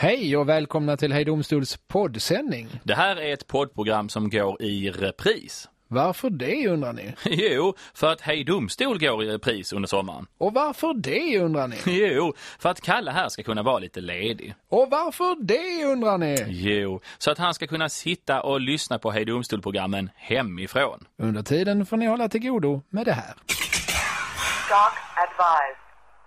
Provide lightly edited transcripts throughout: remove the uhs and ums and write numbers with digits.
Hej och välkomna till Hej Domstols poddsändning. Det här är ett poddprogram som går i repris. Varför det undrar ni? Jo, för att Hej Domstol går i repris under sommaren. Och varför det undrar ni? Jo, för att Kalle här ska kunna vara lite ledig. Och varför det undrar ni? Jo, så att han ska kunna sitta och lyssna på Hej Domstol-programmen hemifrån. Under tiden får ni hålla till godo med det här. Stock advised.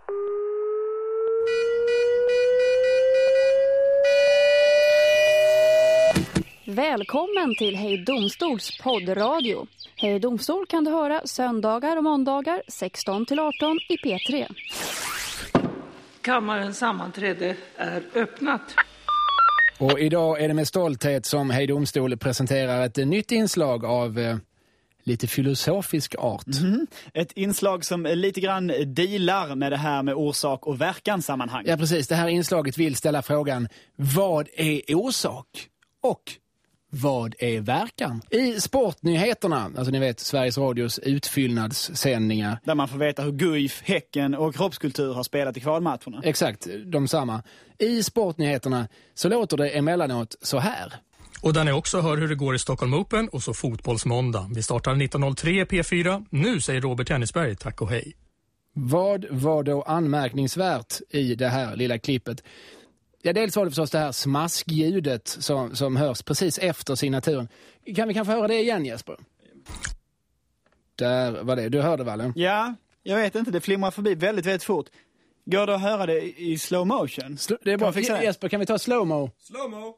Välkommen till Hej Domstols poddradio. Hej Domstol kan du höra söndagar och måndagar 16-18 i P3. Kammarens sammanträde är öppnat. Och idag är det med stolthet som Hej Domstol presenterar ett nytt inslag av lite filosofisk art. Ett inslag som lite grann dealar med det här med orsak- och verkansammanhang. Ja, precis. Det här inslaget vill ställa frågan: vad är orsak? Och vad är verkan? I sportnyheterna, alltså ni vet Sveriges Radios utfyllnadssändningar. Där man får veta hur Guif, Häcken och kroppskultur har spelat i kvalmatcherna. Exakt, de samma. I sportnyheterna så låter det emellanåt så här. Och där ni också hör hur det går i Stockholm Open och så fotbollsmåndag. Vi startar 19.03 P4. Nu säger Robert Tennisberg tack och hej. Vad var då anmärkningsvärt i det här lilla klippet? Ja, dels var det förstås det här smaskljudet som hörs precis efter signaturen. Kan vi kanske höra det igen, Jesper? Där var det. Du hörde, Valle? Ja, jag vet inte. Det flimrar förbi väldigt, väldigt fort. Går det att höra det i slow motion? Det är bra. Jesper, kan vi ta slow-mo? Slow-mo.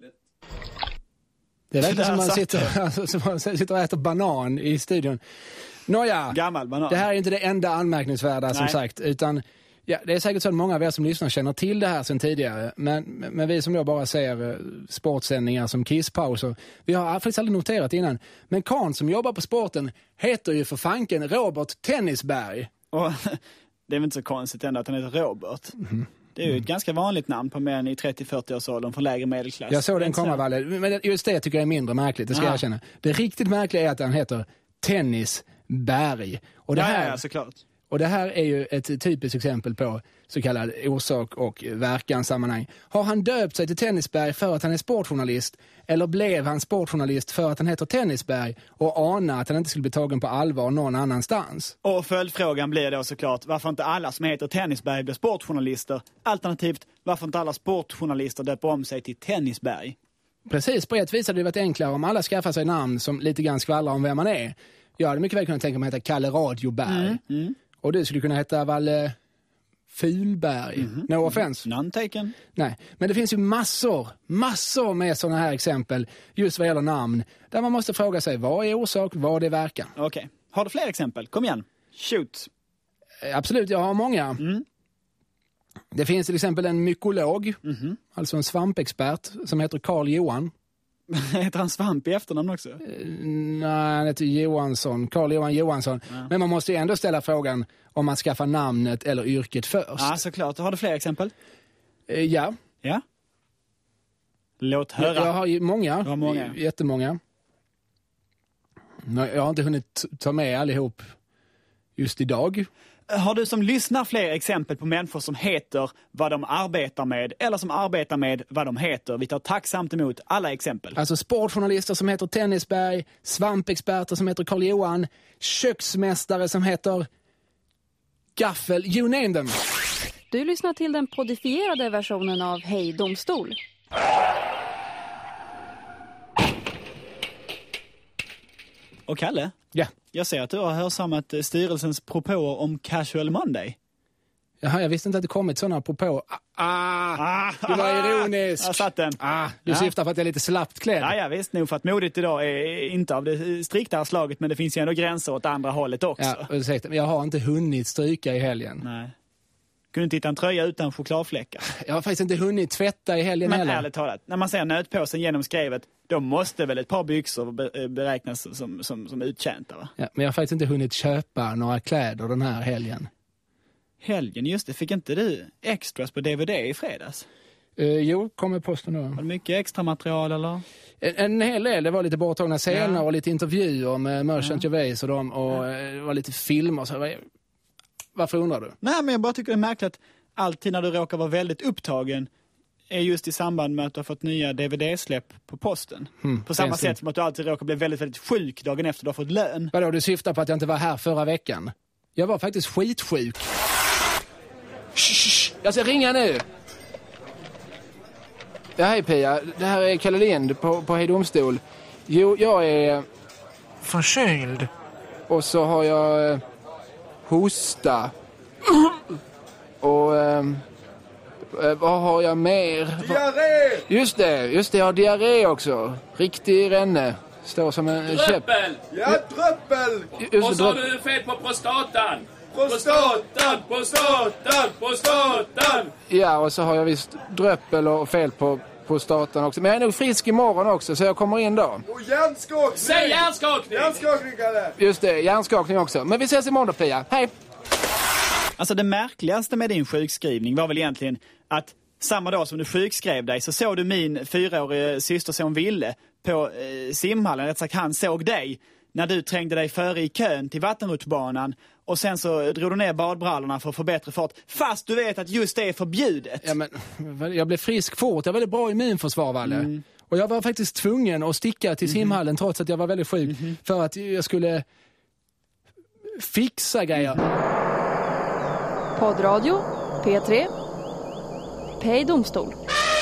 Det är verkligen som man sitter och äter banan i studion. Nåja, gammal banan. Det här är inte det enda anmärkningsvärda som sagt, utan ja, det är säkert så att många av er som lyssnar känner till det här sedan tidigare. Men vi som då bara ser sportsändningar som kisspauser, vi har faktiskt aldrig noterat innan. Men Kahn som jobbar på sporten heter ju för fanken Robert Tennisberg. Och det är väl inte så konstigt ändå att han heter Robert. Det är ju ett ganska vanligt namn på män i 30-40-årsåldern för lägre medelklass. Jag såg den komma, Valle. Men just det tycker jag är mindre märkligt, det ska jag erkänna. Det riktigt märkliga är att han heter Tennisberg. Och det här, ja, såklart. Och det här är ju ett typiskt exempel på så kallad orsak- och verkansammanhang. Har han döpt sig till Tennisberg för att han är sportjournalist? Eller blev han sportjournalist för att han heter Tennisberg och anar att han inte skulle bli tagen på allvar någon annanstans? Och följdfrågan blir då såklart, varför inte alla som heter Tennisberg blir sportjournalister? Alternativt, varför inte alla sportjournalister döper om sig till Tennisberg? Precis, på ett vis hade det varit enklare om alla skaffar sig namn som lite grann skvallrar om vem man är. Jag hade mycket väl kunnat tänka mig att heta Kalle Radioberg. Och du skulle kunna heta Valle Fulberg. No offense. None taken. Nej, men det finns ju massor med sådana här exempel just vad gäller namn. Där man måste fråga sig, vad är orsak, vad är verkan? Okej. Har du fler exempel? Kom igen. Shoot. Absolut, jag har många. Det finns till exempel en mykolog, alltså en svampexpert som heter Carl Johan. Heter han Svamp i efternamn också? Nej, han heter Johansson. Carl Johan Johansson. Ja. Men man måste ju ändå ställa frågan om man skaffar namnet eller yrket först. Ja, såklart. Har du fler exempel? Ja. Ja? Låt höra. Jag har ju många. Du har många. Jättemånga. Jag har inte hunnit ta med allihop just idag. Har du som lyssnar fler exempel på människor som heter vad de arbetar med eller som arbetar med vad de heter? Vi tar tacksamt emot alla exempel. Alltså sportjournalister som heter Tennisberg, svampexperter som heter Carl Johan, köksmästare som heter Gaffel, you name them. Du lyssnar till den podifierade versionen av Hej Domstol. Och Kalle? Ja. Jag ser att du har hörsammat styrelsens propåer om Casual Monday. Jaha, jag visste inte att det kommit sådana propåer. Du var ironisk. Jag satt den. Du syftar på att jag är lite slappt klädd. Ja, visst nog för att modet idag är inte av det striktare slaget, men det finns ju ändå gränser åt andra hållet också. Ja, ursäkta, men jag har inte hunnit stryka i helgen. Nej. Kunde inte hitta en tröja utan chokladfläckar. Jag har faktiskt inte hunnit tvätta i helgen heller. Men ärligt talat, när man ser nötpåsen genom skrevet, då måste väl ett par byxor beräknas som uttjänta, va? Ja, men jag har faktiskt inte hunnit köpa några kläder den här helgen. Helgen, just det. Fick inte du extras på DVD i fredags? Jo, kommer posten då. Var det mycket extra material eller? En hel del, det var lite borttagna scener och lite intervjuer med Merchant Gervais och dem. Och det var lite filmer. Så varför undrar du? Nej, men jag bara tycker det är märkligt att alltid när du råkar vara väldigt upptagen är just i samband med att du har fått nya DVD-släpp på posten. På samma sätt som att du alltid råkar bli väldigt, väldigt sjuk dagen efter du har fått lön. Vadå, du syftar på att jag inte var här förra veckan? Jag var faktiskt skitsjuk. Jag ska ringa nu. Ja, hej Pia. Det här är Kalle Lind på Hej Domstol. Jo, jag är förkyld. Och så har jag hosta. Och vad har jag mer? Diarré! Just det, jag har diarré också. Riktig renne. Står som en käpp. Dröppel! Ja, dröppel! Och så har du fel på prostatan. Prostatan! Ja, och så har jag visst dröppel och fel på prostatan också. Men jag är nog frisk imorgon också, så jag kommer in då. Och hjärnskakning! Säg hjärnskakning! Hjärnskakning, Kalle! Just det, hjärnskakning också. Men vi ses imorgon då, Pia. Hej! Alltså det märkligaste med din sjukskrivning var väl egentligen att samma dag som du sjukskrev dig så såg du min 4-årige systerson Ville på simhallen. Rätt sagt, han såg dig när du trängde dig före i kön till vattenrutschbanan och sen så drog du ner badbrallorna för att få bättre fart. Fast du vet att just det är förbjudet. Ja, men jag blev frisk fort. Jag var väldigt bra immunförsvar, Valle. Och jag var faktiskt tvungen att sticka till simhallen trots att jag var väldigt sjuk. För att jag skulle fixa grejer. Poddradio, P3, Hej Domstol.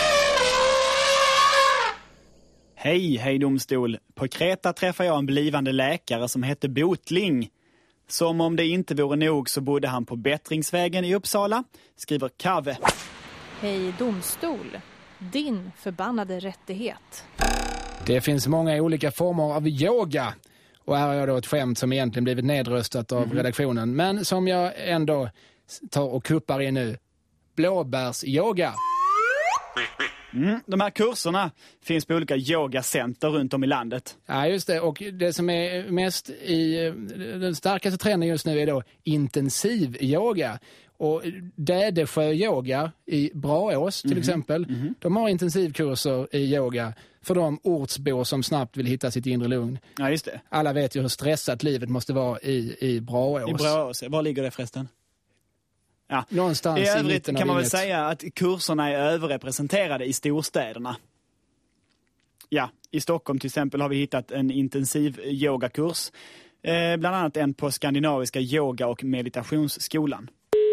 Hej domstol. På Kreta träffar jag en blivande läkare som hette Botling. Som om det inte vore nog så bodde han på Bättringsvägen i Uppsala, skriver Kave. Hej domstol. Din förbannade rättighet. Det finns många olika former av yoga. Och här har jag då ett skämt som egentligen blivit nedröstat av redaktionen. Men som jag ändå tar och kuppar in nu. Blåbärsyoga. De här kurserna finns på olika yogacenter runt om i landet. Ja, just det. Och det som är mest i den starkaste trenden just nu är då intensiv yoga. Och Dädesjö yoga i Braås till exempel. De har intensivkurser i yoga för de ortsbor som snabbt vill hitta sitt inre lugn. Ja, just det. Alla vet ju hur stressat livet måste vara i Braås. I Braås. Var ligger det förresten? Ja. Någonstans i övrigt i kan man väl inget. säga att kurserna är överrepresenterade i storstäderna. Ja, i Stockholm till exempel har vi hittat en intensiv yogakurs. Bland annat en på Skandinaviska yoga- och meditationsskolan.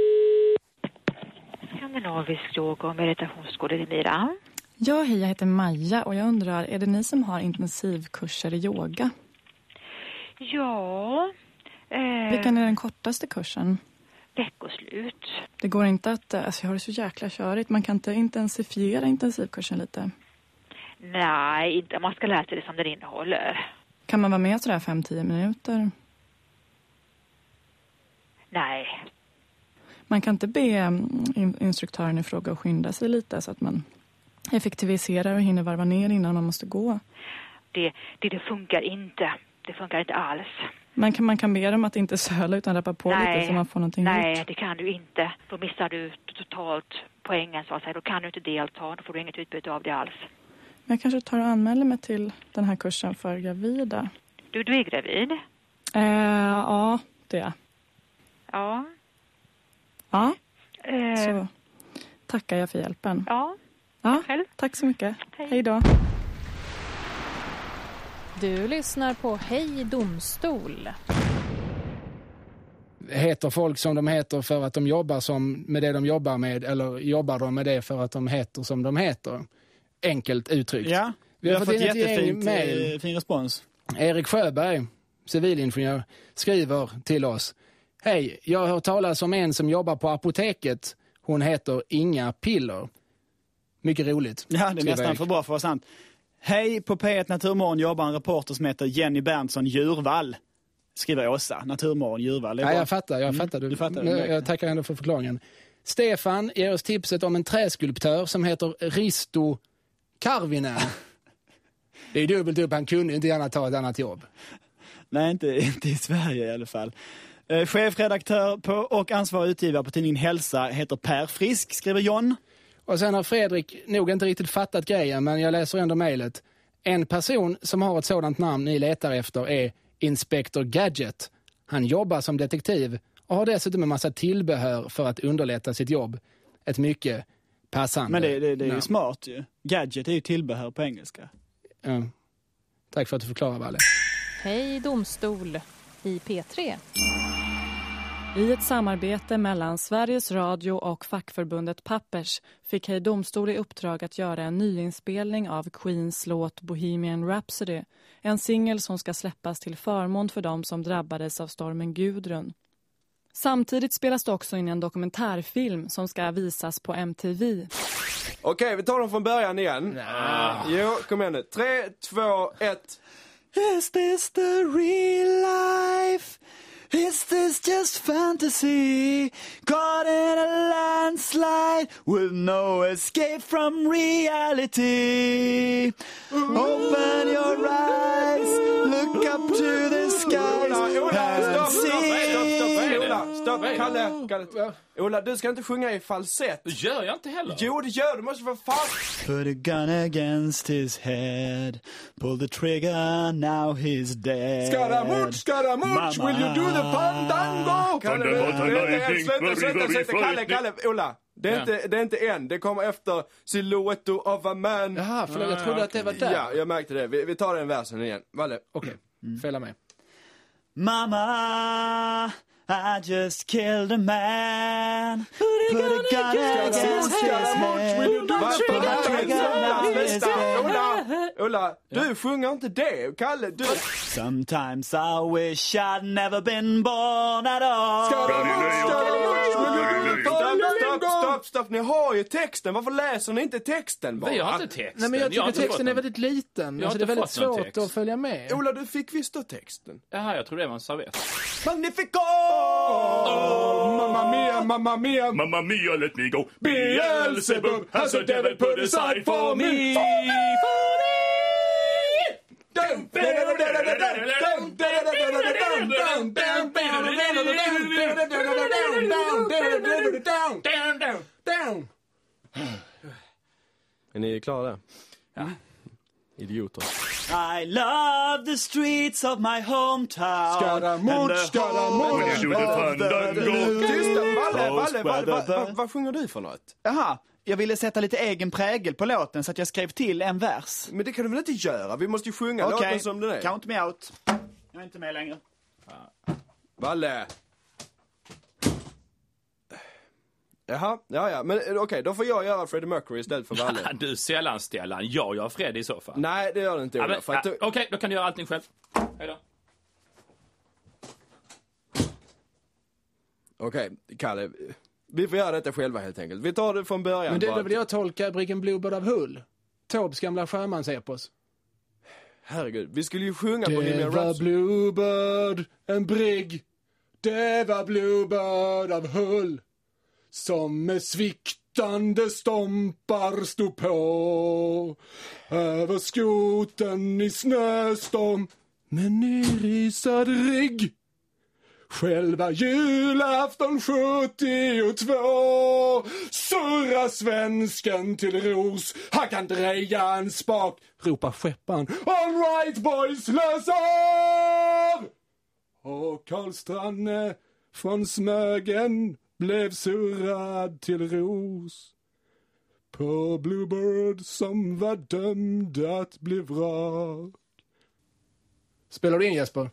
Skandinavisk yoga- och meditationsskola i Mira. Ja, hej, jag heter Maja och jag undrar, är det ni som har intensivkurser i yoga? Ja. Vilken är den kortaste kursen? Veckoslut. Det går inte att, alltså jag har det så jäkla körigt. Man kan inte intensifiera intensivkursen lite. Nej, inte. Man ska lära sig det som den innehåller. Kan man vara med sådär 5-10 minuter? Nej. Man kan inte be instruktören i fråga att skynda sig lite så att man effektiviserar och hinner varva ner innan man måste gå. Det funkar inte. Det funkar inte alls. Man kan be dem att inte söla utan rappa på lite så man får någonting Nej, ut. det kan du inte. Då missar du totalt poängen så att säga. Då kan du inte delta. Då får du inget utbyte av det alls. Men jag kanske tar och anmäler mig till den här kursen för gravida. Du är gravid? Ja, det är. Ja. Ja, så tackar jag för hjälpen. Ja, själv. Tack så mycket. Hej då. Du lyssnar på Hej Domstol. Heter folk som de heter för att de jobbar med det de jobbar med, eller jobbar de med det för att de heter som de heter? Enkelt uttryckt. Ja, vi har fått jättefin respons. Erik Sjöberg, civilingenjör, skriver till oss. Hej, jag har hört talas om en som jobbar på apoteket. Hon heter Inga Piller. Mycket roligt. Ja, det är nästan för bra för att vara sant. Hej, på P1 Naturmorgon jobbar en reporter som heter Jenny Berntsson Djurvall. Skriver Åsa, Naturmorgon Djurvall. Ja, jag fattar. Du fattar. Jag tackar ändå för förklaringen. Stefan ger oss tipset om en träskulptör som heter Risto Karvinen. Det är dubbelt upp, han kunde inte gärna ta ett annat jobb. Nej, inte i Sverige i alla fall. Chefredaktör på och ansvarig utgivare på tidningen Hälsa heter Per Frisk, skriver John. Och sen har Fredrik nog inte riktigt fattat grejen, men jag läser ändå mejlet. En person som har ett sådant namn ni letar efter är Inspector Gadget. Han jobbar som detektiv och har dessutom en massa tillbehör för att underlätta sitt jobb. Ett mycket passande. Men det är ju smart ju. Gadget är ju tillbehör på engelska. Ja. Tack för att du förklarar, Valle. Hej domstol i P3. I ett samarbete mellan Sveriges Radio och fackförbundet Pappers fick Hej domstol i uppdrag att göra en nyinspelning av Queens låt Bohemian Rhapsody, en singel som ska släppas till förmån för dem som drabbades av stormen Gudrun. Samtidigt spelas det också in en dokumentärfilm som ska visas på MTV. Okej, vi tar dem från början igen. Jo, kom igen nu. 3, 2, 1. Is this the real life? Is this just fantasy? Caught in a landslide with no escape from reality. Open your eyes, look up to the skies and see. Stopp, Kalle. Ola, du ska inte sjunga i falsett. Det gör jag inte heller. Jo, det gör du. Måste vara fan. Put a gun against his head. Pull the trigger, now he's dead. Skaramuch, will you do the fandango? Kalle, Ola. Det är inte en. Det kommer efter Silhouette of a man. Jaha, för jag trodde att det var där. Ja, jag märkte det. Vi tar den versen igen. Valle. Okej, fälla mig. Mama, I just killed a man. Put a gun against his head. Ola, du sjunger inte det. Kalle, du... Sometimes I wish I'd never been born at all. Stopp, ni har ju texten. Varför läser ni inte texten bara? Vi har inte texten. Nej, men jag tycker texten är väldigt liten. Alltså, det är väldigt svårt att följa med. Ola, du fick visst då texten. Jaha, jag tror det var en servett. Magnifico! Mamma mia, mamma mia. Mamma mia, let me go. Beelzebub has a devil put aside for me. Är ni klara där? Ja. Idioter. I love the streets of my hometown. Skaramuch. Valle, vad sjunger du för något? Jaha, jag ville sätta lite egen prägel på låten så att jag skrev till en vers. Men det kan du väl inte göra? Vi måste ju sjunga låten som den är. Count me out. Jag är inte med längre. Valle. Jaha, ja. Men okej, då får jag göra Freddie Mercury istället för Valle. Du sällan Stellan. Jag gör Freddie i så fall. Nej, det gör det inte. Ja, okej, då kan du göra allting själv. Hej då. Okej, Kalle. Vi får göra detta själva helt enkelt. Vi tar det från början. Men det vill jag tolka Briggen Bluebird av Hull. Taubes gamla sjömansepos. Herregud, vi skulle ju sjunga på Bohemian Rhapsody. Det var Bluebird, en brigg. Det var Bluebird av Hull. Som med sviktande stompar stod på. Över skoten i snöstorm. Men nerisad rigg. Själva julafton 72 surra svensken till ros. Han kan dreja en spak, ropar skeppan. All right boys, lös av! Och Karl Stranne från Smögen blev surrad till ros. På Bluebird som var dömd att bli vrak. Spelar du in, Jesper?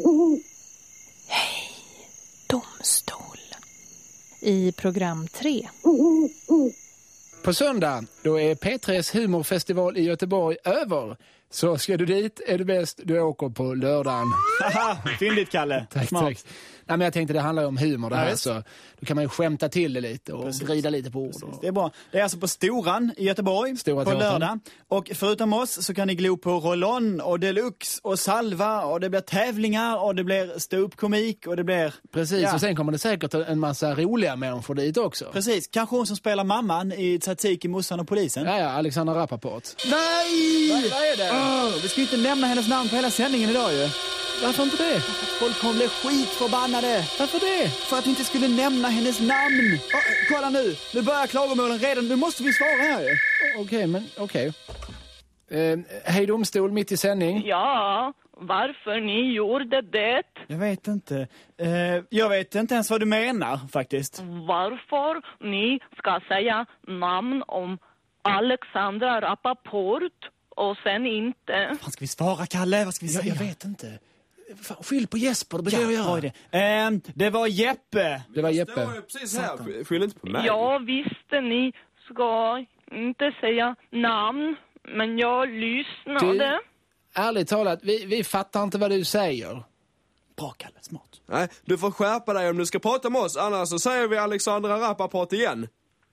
Hej domstol i program 3. På söndag, då är P3s humorfestival i Göteborg över. Så ska du dit, är det bäst du åker på lördagen. Haha, fyndigt Kalle. Tack. Nej, men jag tänkte det handlar ju om humor det här, så då kan man ju skämta till det lite och vrida lite på ord. Det är bra. Det är alltså på Storan i Göteborg på lördag. Och förutom oss så kan ni glo på Rollon och Deluxe och Salva och det blir tävlingar och det blir ståuppkomik och det blir... Precis, och sen kommer det säkert en massa roliga människor dit också. Precis, kanske hon som spelar mamman i Tzatziki, Mussan och polisen. Ja, Alexandra Rappaport. Nej! Vad är det? Vi ska inte nämna hennes namn på hela sändningen idag ju. Varför inte det? Folk kommer bli skitförbannade. Varför det? För att vi inte skulle nämna hennes namn. Kolla nu börjar klagomålen redan. Nu måste vi svara här ju. Okej. Hej domstol mitt i sändning. Ja, varför ni gjorde det? Jag vet inte. Jag vet inte ens vad du menar, faktiskt. Varför ni ska säga namn om Alexandra Rappaport och sen inte... Vad ska vi svara, Kalle? Vad ska vi säga? Jag vet inte. Fan, skyll på Jesper, det brukar jag göra. Det var Jeppe. Det var Jeppe. Det var precis här. Skyll inte på mig. Ja, visste ni ska inte säga namn, men jag lyssnade. Ärligt talat, vi fattar inte vad du säger. Bra, Kalle, smart. Nej, du får skärpa dig om du ska prata med oss, annars så säger vi Alexandra Rappaport igen.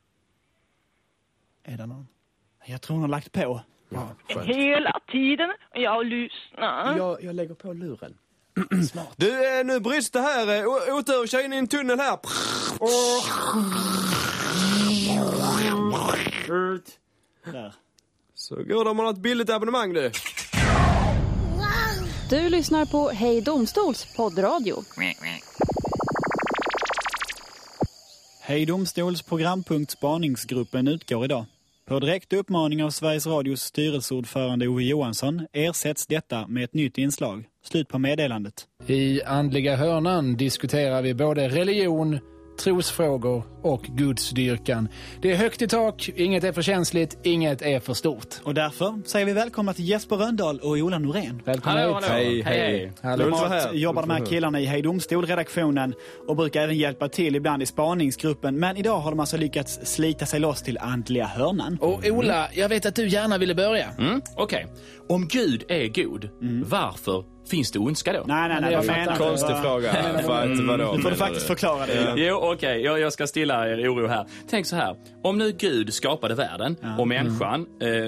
Är det någon? Jag tror hon har lagt på. Ja, hela tiden jag lyssnar. Jag lägger på luren. Smart. Du, nu bryts det här. Otur, kör in i en tunnel här. Där. Så går de ha ett billigt abonnemang du. Du lyssnar på Hej Domstols poddradio. Hej Domstols programpunkt Spaningsgruppen utgår idag. På direkt uppmaning av Sveriges Radios styrelseordförande Ove Johansson ersätts detta med ett nytt inslag. Slut på meddelandet. I andliga hörnan diskuterar vi både religion, trosfrågor och gudsdyrkan. Det är högt i tak, inget är för känsligt, inget är för stort. Och därför säger vi välkomna till Jesper Röndahl och Ola Norén. Välkomna hit. Hej. Normalt jobbar de här killarna i Hej Domstol-redaktionen och brukar även hjälpa till ibland i spaningsgruppen. Men idag har de alltså lyckats slita sig loss till andliga hörnan. Och Ola, jag vet att du gärna ville börja. Okej. Om Gud är god, varför finns det ondska då? Nej, vad menar du? Konstig fråga. Vadå? Nu får du faktiskt förklara det. Jo, okej. Jag ska stilla er oro här. Tänk så här. Om nu Gud skapade världen och människan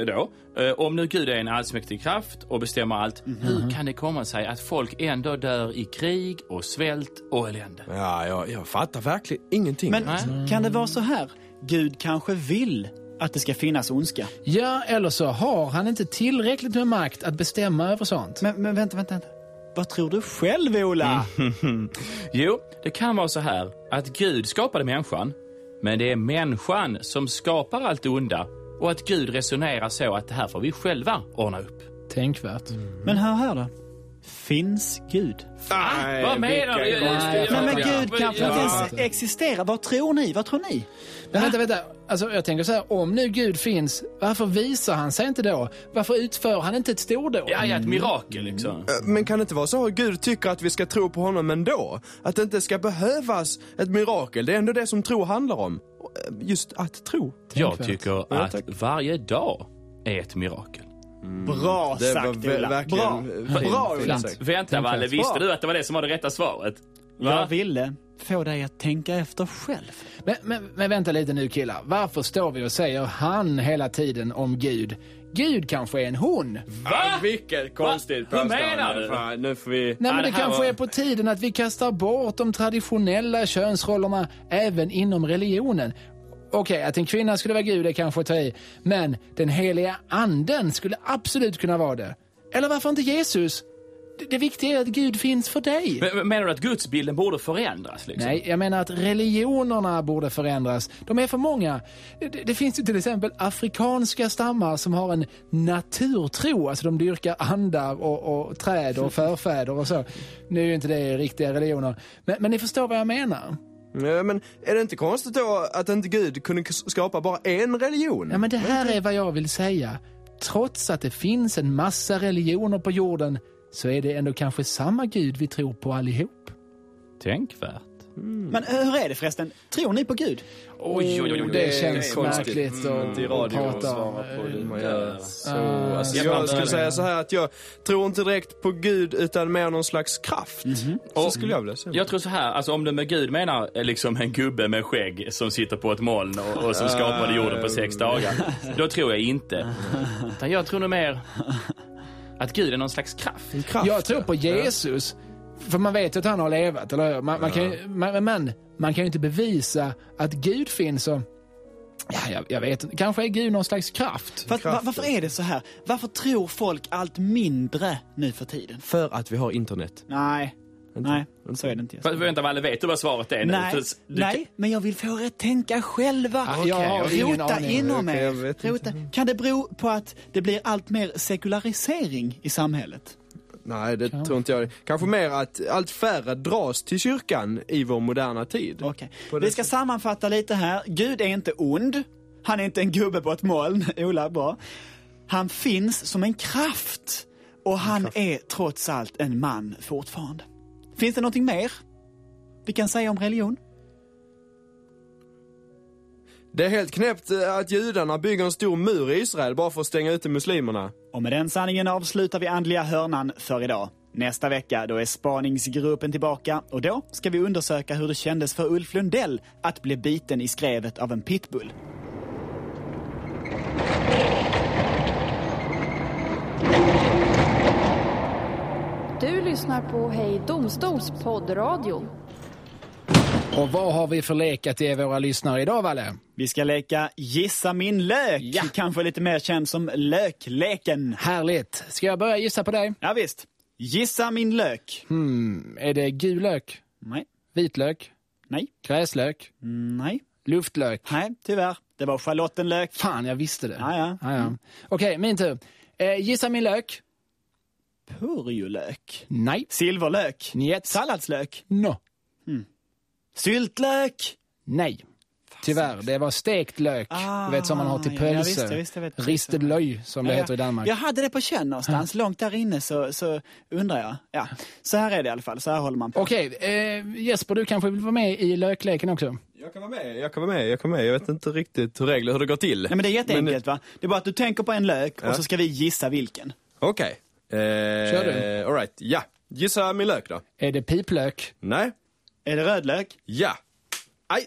om nu Gud är en allsmäktig kraft och bestämmer allt, hur kan det komma sig att folk ändå dör i krig och svält och elände? Ja, jag fattar verkligen ingenting. Men kan det vara så här? Gud kanske vill att det ska finnas ondska. Ja, eller så har han inte tillräckligt med makt att bestämma över sånt. Men vänta. Vad tror du själv, Ola? Jo, det kan vara så här att Gud skapade människan, men det är människan som skapar allt onda och att Gud resonerar så att det här får vi själva ordna upp. Tänkvärt. Men hör då. Finns Gud? Nej, vad menar du? Men Gud kanske inte ens existerar. Vad tror ni? Men vänta. Alltså, jag tänker så här, om nu Gud finns, varför visar han sig inte då? Varför utför han inte ett stordåd? Ja, ett mirakel liksom. Men kan det inte vara så att Gud tycker att vi ska tro på honom ändå? Att det inte ska behövas ett mirakel. Det är ändå det som tro handlar om. Just att tro. Jag tycker att varje dag är ett mirakel. Bra sagt, Ola. Bra, Ola. Vänta, Valle, visste du att det var det som var det rätta svaret? Va? Jag ville få dig att tänka efter själv. Men vänta lite nu, killar. Varför står vi och säger han hela tiden om Gud? Gud kanske är en hon. Va? Vilket konstigt påstående. Hur menar du? Nu får vi... Nej, men det kanske är på tiden att vi kastar bort de traditionella könsrollerna även inom religionen. Okej, att en kvinna skulle vara Gud är kanske att ta i. Men den heliga anden skulle absolut kunna vara det. Eller varför inte Jesus? Det viktiga är att Gud finns för dig. Men menar du att gudsbilden borde förändras? Liksom? Nej, jag menar att religionerna borde förändras. De är för många. Det finns ju till exempel afrikanska stammar som har en naturtro. Alltså de dyrkar andar och träd och förfäder och så. Nu är ju inte det riktiga religioner. Men ni förstår vad jag menar. Ja, men är det inte konstigt då att inte Gud kunde skapa bara en religion? Ja, men det här är vad jag vill säga. Trots att det finns en massa religioner på jorden så är det ändå kanske samma Gud vi tror på allihop. Tänkvärt. Men hur är det förresten? Tror ni på Gud? Oj, det känns märkligt att prata om. Jag skulle säga så här att jag tror inte direkt på Gud utan mer någon slags kraft. Så skulle jag vilja säga. Jag tror så här, alltså om du med Gud menar liksom en gubbe med skägg som sitter på ett moln och som skapade jorden på 6 dagar, då tror jag inte. Utan jag tror nog mer att Gud är någon slags kraft. Jag tror på Jesus. För man vet att han har levat, eller man kan ju inte bevisa att Gud finns. Och jag vet inte, kanske är Gud någon slags kraft. Varför är det så här? Varför tror folk allt mindre nu för tiden? För att vi har internet. Nej, så är det inte. Vänta, Valle, vet du vad svaret är nu? Nej, men jag vill få er att tänka själva. Rota inom er. Kan det bero på att det blir allt mer sekularisering i samhället? Nej, det tror inte jag. Kanske mer att allt färre dras till kyrkan i vår moderna tid. Okej. Vi ska sammanfatta lite här. Gud är inte ond. Han är inte en gubbe på ett moln. Ola, bra. Han finns som en kraft. Och han är trots allt en man fortfarande. Finns det någonting mer vi kan säga om religion? Det är helt knäppt att judarna bygger en stor mur i Israel bara för att stänga ute muslimerna. Och med den sanningen avslutar vi andliga hörnan för idag. Nästa vecka då är spaningsgruppen tillbaka och då ska vi undersöka hur det kändes för Ulf Lundell att bli biten i skrevet av en pitbull. Du lyssnar på Hej Domstols poddradio. Och vad har vi för leka till våra lyssnare idag, Valle? Vi ska leka Gissa min lök. Ja. Kanske lite mer känd som lökleken. Härligt. Ska jag börja gissa på dig? Ja visst. Gissa min lök. Är det gul lök? Nej. Vitlök? Nej. Gräslök? Nej. Luftlök? Nej, tyvärr. Det var charlottenlök. Fan, jag visste det. Ja. Okej, min tur. Gissa min lök. Purjolök. Nej. Silverlök. Njet. Salladslök. No. Syltlök. Nej. Tyvärr, det var stekt lök. Du vet som man har till pölse. Ja, visst, risted löj som det heter i Danmark. Jag hade det på känn någonstans. Långt där inne så undrar jag. Ja. Så här är det i alla fall. Så här håller man på. Okej, Jesper, du kanske vill vara med i lökleken också? Jag kan vara med. Jag vet inte riktigt hur det går till. Nej, men det är jätteenkelt, va? Det är bara att du tänker på en lök och så ska vi gissa vilken. Okej. Kör du? All right. Ja. Gissa min lök då. Är det piplök? Nej. Är det rödlök? Ja. Aj.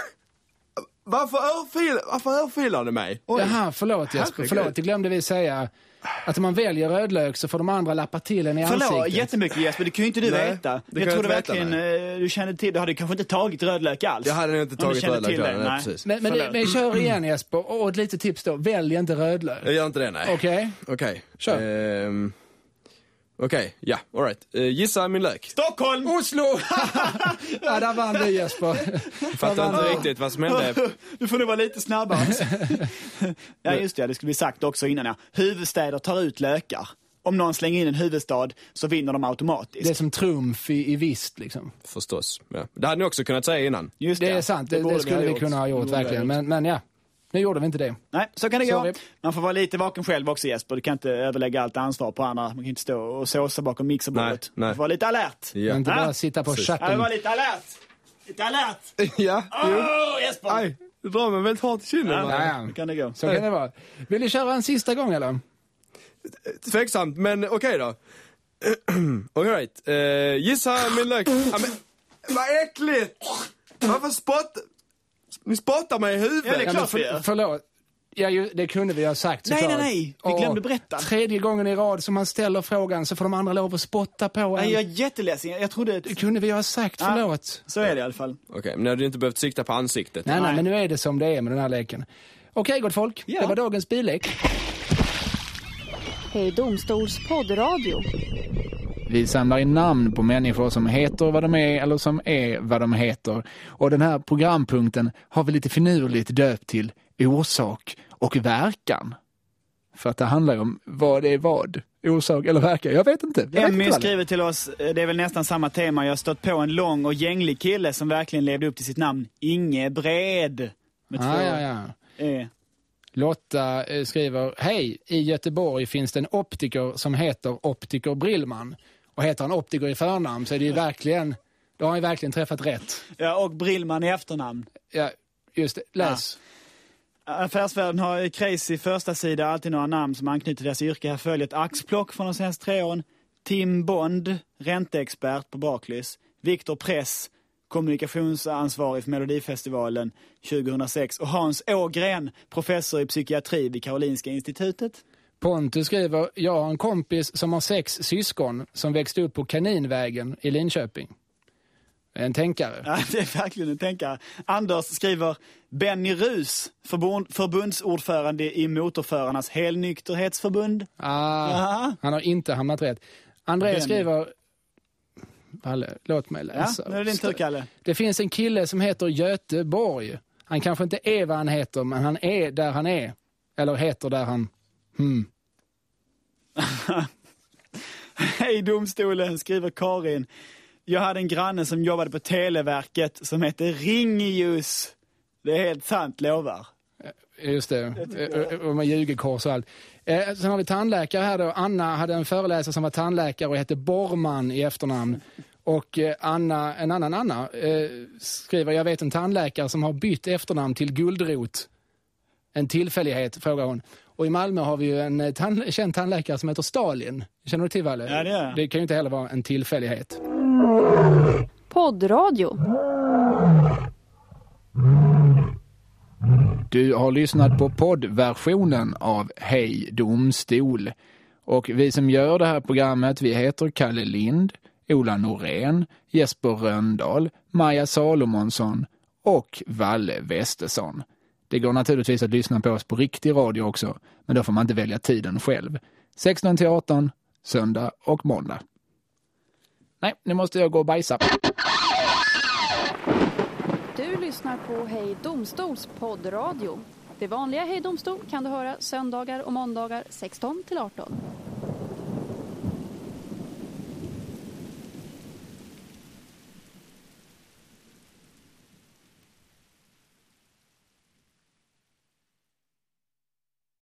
Varför örfilar du mig? Oj. Jaha, förlåt Jesper. Förlåt, det glömde vi säga. Att om man väljer rödlök så får de andra lappa till en i ansiktet. Förlåt, jättemycket Jesper. Det kan ju inte du veta. Jag trodde verkligen du kände till. Du hade kanske inte tagit rödlök alls. Jag hade inte tagit rödlök. Nej, precis. Men kör igen Jesper. Och ett litet tips då. Välj inte rödlök. Jag gör inte det, nej. Okej. Kör. Okej, ja, all right. Gissa min lök. Stockholm! Oslo! Ja, där vann du Jesper. Fattar inte riktigt vad som hände. Du får nu vara lite snabbare. Ja, just det. Det skulle vi sagt också innan. Ja. Huvudstäder tar ut lökar. Om någon slänger in en huvudstad så vinner de automatiskt. Det är som trumf i vist liksom. Förstås, ja. Det hade ni också kunnat säga innan. Just det är sant, det skulle vi kunna ha gjort verkligen. Men ja, nu gjorde vi inte det. Nej, så kan det gå. Man får vara lite vaken själv också Jesper. Du kan inte överlägga allt ansvar på andra. Man kan inte stå och såsa bakom mixerbordet. Nej. Man får vara lite alert. Ja. Inte bara sitta på chatten. Ja, var lite alert. Lite alert. Ja. Jesper. Aj, du drar mig väldigt hårt i kinden. Ja, kan det gå. Så kan det vara. Vill du köra en sista gång eller? Tveksamt, men okej då. All right. Gissa min lök. Ja, men, vad äckligt! Varför ni spottar mig i huvudet. Ja, det är klart förlåt. Ja, det kunde vi ha sagt såklart. Nej. Vi glömde berätta. Tredje gången i rad som man ställer frågan så får de andra lov att spotta på en. Nej, jag är jätteledsen. Jag trodde... Det kunde vi ha sagt, förlåt. Så är det i alla fall. Okej, men ni hade inte behövt sikta på ansiktet. Nej, men nu är det som det är med den här leken. Okej, gott folk. Ja. Det var dagens billek. Hej Domstols poddradio. Vi samlar in namn på människor som heter vad de är eller som är vad de heter. Och den här programpunkten har vi lite finurligt döpt till orsak och verkan. För att det handlar om vad det är vad. Orsak eller verkan, jag vet inte. Emmy skriver till oss, det är väl nästan samma tema. Jag har stått på en lång och gänglig kille som verkligen levde upp till sitt namn. Inge Bred. Lotta skriver, hej, i Göteborg finns det en optiker som heter Optiker Brillman. Och heter han optiker i förnamn så är det ju verkligen, då har han ju verkligen träffat rätt. Ja, och Brillman i efternamn. Ja, just det. Läs. Ja. Affärsvärlden har crazy första sida, alltid några namn som anknyter till deras yrke. Här följer ett axplock från de senaste 3 åren. Tim Bond, ränteexpert på Barclays. Viktor Press, kommunikationsansvarig för Melodifestivalen 2006. Och Hans Ågren, professor i psykiatri vid Karolinska institutet. Pontus skriver, jag har en kompis som har 6 syskon som växte upp på Kaninvägen i Linköping. En tänkare. Ja, det är verkligen en tänkare. Anders skriver, Benny Rus, förbundsordförande i Motorförarnas helnykterhetsförbund. Han har inte hamnat rätt. André skriver, Valle, låt mig läsa. Ja, nu är det din tur, Kalle. Det finns en kille som heter Göteborg. Han kanske inte är vad han heter, men han är där han är. Eller heter där han... Hej domstolen, skriver Karin. Jag hade en granne som jobbade på Televerket som hette Ringius. Det är helt sant, lovar. Just det, och med ljugekors och allt. Sen har vi tandläkare här då. Anna hade en föreläsare som var tandläkare och hette Borman i efternamn. Och en annan Anna skriver, jag vet en tandläkare som har bytt efternamn till Guldrot. En tillfällighet, frågar hon. Och i Malmö har vi ju en känd tandläkare som heter Stalin. Känner du till, Valle? Ja, det är. Det kan ju inte heller vara en tillfällighet. Poddradio. Du har lyssnat på poddversionen av Hej domstol. Och vi som gör det här programmet, vi heter Kalle Lind, Ola Norén, Jesper Röndahl, Maja Salomonsson och Valle Westesson. Det går naturligtvis att lyssna på oss på riktig radio också, men då får man inte välja tiden själv. 16-18, söndag och måndag. Nej, nu måste jag gå och bajsa. Du lyssnar på Hej Domstols poddradio. Det vanliga Hej Domstol kan du höra söndagar och måndagar 16-18.